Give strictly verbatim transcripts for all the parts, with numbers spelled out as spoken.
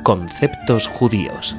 Conceptos judíos.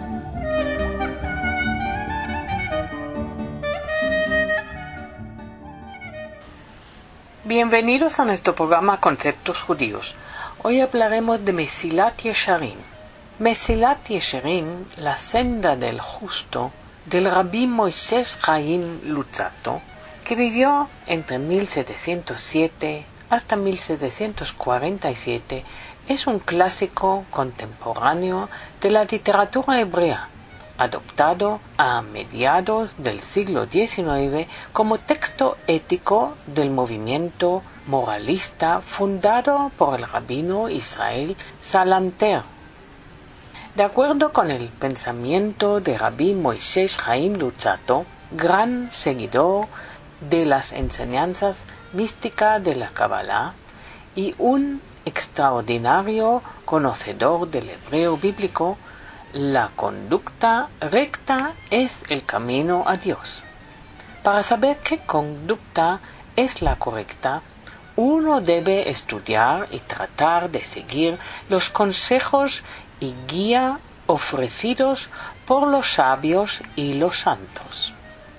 Bienvenidos a nuestro programa Conceptos Judíos. Hoy hablaremos de Mesilat Yesharim. Mesilat Yesharim, la senda del justo, del Rabí Moisés Chaim Luzzatto, que vivió entre mil setecientos siete hasta mil setecientos cuarenta y siete, es un clásico contemporáneo de la literatura hebrea, adoptado a mediados del siglo diecinueve como texto ético del movimiento moralista fundado por el rabino Israel Salanter. De acuerdo con el pensamiento de Rabí Moisés Chaim Luzzatto, gran seguidor de las enseñanzas místicas de la Kabbalah y un extraordinario conocedor del hebreo bíblico, la conducta recta es el camino a Dios. Para saber qué conducta es la correcta, uno debe estudiar y tratar de seguir los consejos y guía ofrecidos por los sabios y los santos.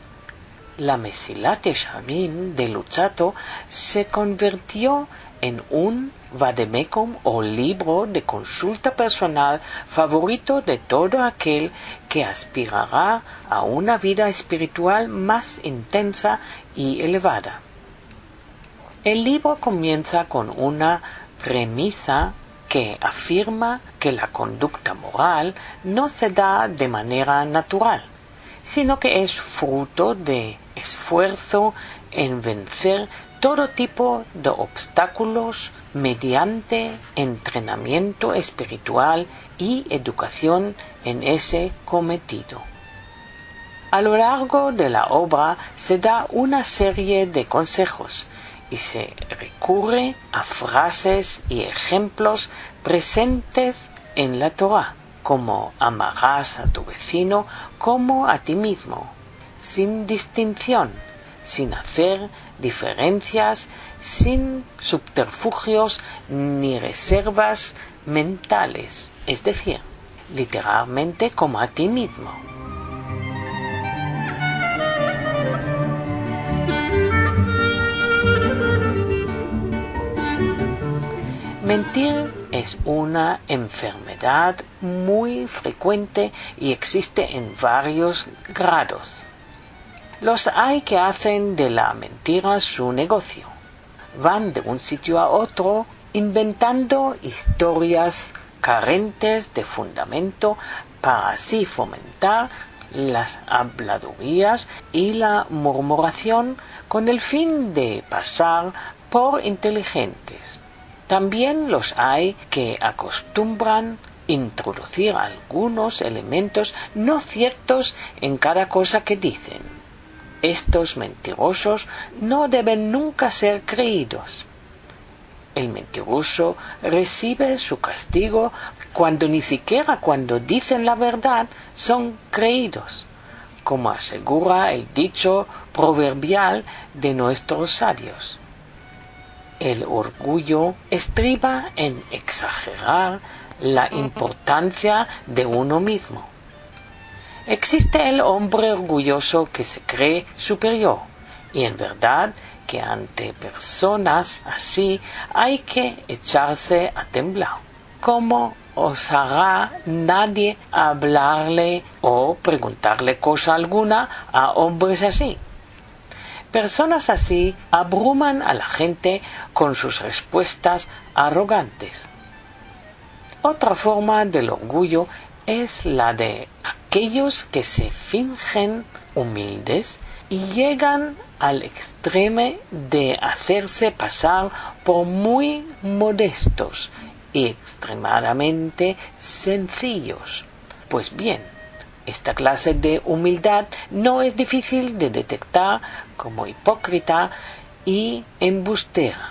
La Mesilat Yesharim de Luzzatto se convirtió en un vademecum o libro de consulta personal favorito de todo aquel que aspirará a una vida espiritual más intensa y elevada. El libro comienza con una premisa que afirma que la conducta moral no se da de manera natural, sino que es fruto de esfuerzo en vencer todo tipo de obstáculos mediante entrenamiento espiritual y educación en ese cometido. A lo largo de la obra se da una serie de consejos y se recurre a frases y ejemplos presentes en la Torá, como amarás a tu vecino como a ti mismo, sin distinción, sin hacer diferencias, sin subterfugios ni reservas mentales, es decir, literalmente como a ti mismo. Mentir es una enfermedad muy frecuente y existe en varios grados. Los hay que hacen de la mentira su negocio. Van de un sitio a otro inventando historias carentes de fundamento para así fomentar las habladurías y la murmuración con el fin de pasar por inteligentes. También los hay que acostumbran introducir algunos elementos no ciertos en cada cosa que dicen. Estos mentirosos no deben nunca ser creídos. El mentiroso recibe su castigo cuando ni siquiera cuando dicen la verdad son creídos, como asegura el dicho proverbial de nuestros sabios. El orgullo estriba en exagerar la importancia de uno mismo. Existe el hombre orgulloso que se cree superior, y en verdad que ante personas así hay que echarse a temblar. ¿Cómo osará nadie hablarle o preguntarle cosa alguna a hombres así? Personas así abruman a la gente con sus respuestas arrogantes. Otra forma del orgullo es la de aquellos que se fingen humildes y llegan al extremo de hacerse pasar por muy modestos y extremadamente sencillos. Pues bien, esta clase de humildad no es difícil de detectar como hipócrita y embustera.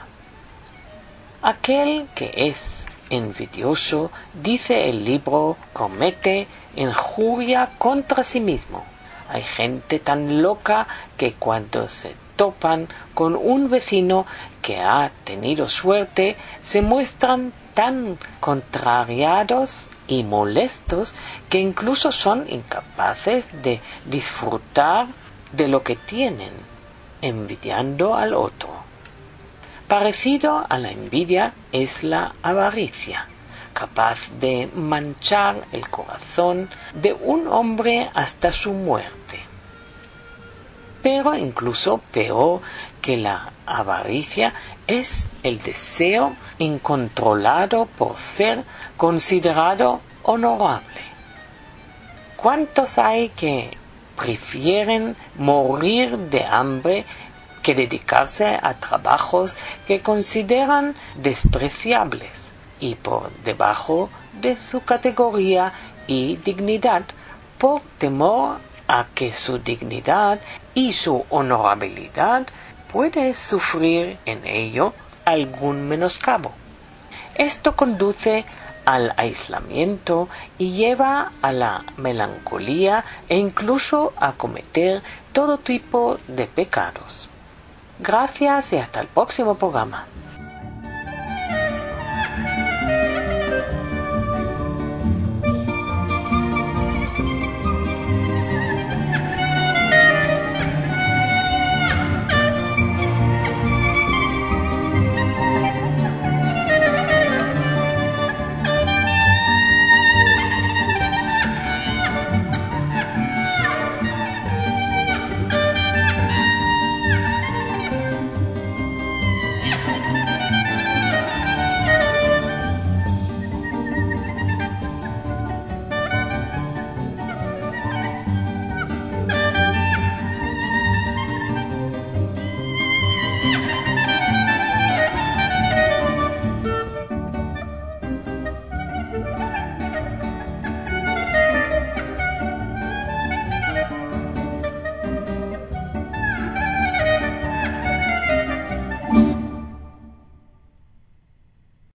Aquel que es envidioso, dice el libro, comete injuria contra sí mismo. Hay gente tan loca que cuando se topan con un vecino que ha tenido suerte, se muestran tan contrariados y molestos que incluso son incapaces de disfrutar de lo que tienen, envidiando al otro. Parecido a la envidia es la avaricia, capaz de manchar el corazón de un hombre hasta su muerte. Pero incluso peor que la avaricia es el deseo incontrolado por ser considerado honorable. ¿Cuántos hay que prefieren morir de hambre que dedicarse a trabajos que consideran despreciables y por debajo de su categoría y dignidad, por temor a que su dignidad y su honorabilidad puede sufrir en ello algún menoscabo? Esto conduce al aislamiento y lleva a la melancolía e incluso a cometer todo tipo de pecados. Gracias y hasta el próximo programa.